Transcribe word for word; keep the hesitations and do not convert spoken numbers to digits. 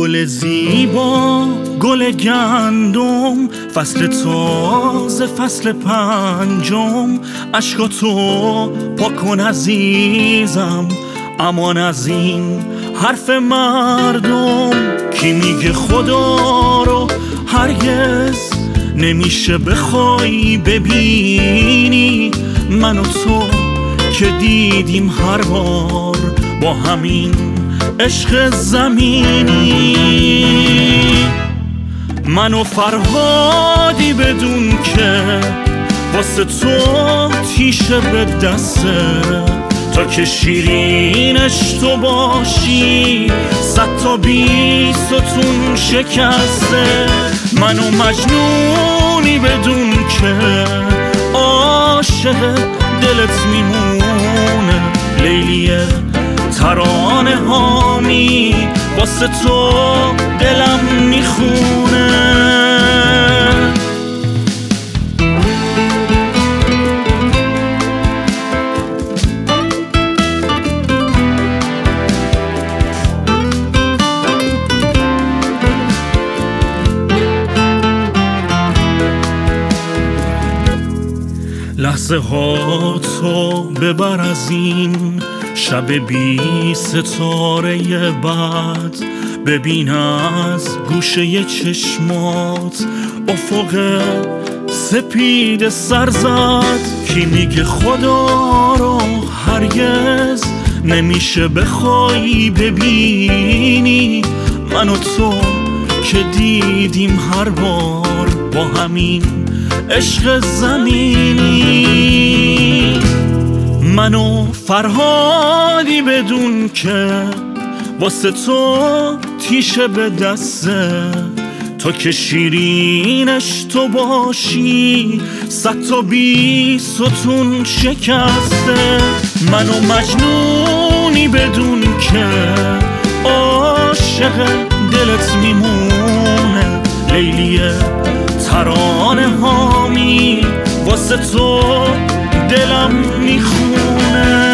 گل زیبا، گل گندم، فصل تازه، فصل پنجم. اشکاتو پاک کن عزیزم، امان از این حرف مردم. کی میگه خدا رو هرگز نمیشه بخوای ببینی؟ من و تو که دیدیم هر بار با همین عشق زمینی. من و فرهادی بدون که واسه تو تیشه به دسته، تا که شیرینش تو باشی صد تا بیستون شکسته. من و مجنونی بدون که عاشق دلت میمونه. لیلیه ترانه هامی واسه تو دلم میخونه. لحظه ها تو ببر از این شب بی ستاره بعد، ببین از گوشه چشمات افق سپید سر زد. کی میگه خدا رو هرگز نمیشه بخوای ببینی؟ من و تو که دیدیم هر بار با همین عشق زمینی. من و فرهادی بدون که واسه تو تیشه به دسته، تا که شیرینش تو باشی صد تا بیستون شکسته. من و مجنونی بدون که عاشق دلت میمونه. لیلیه ترانه هامی واسه تو دلم میخونه.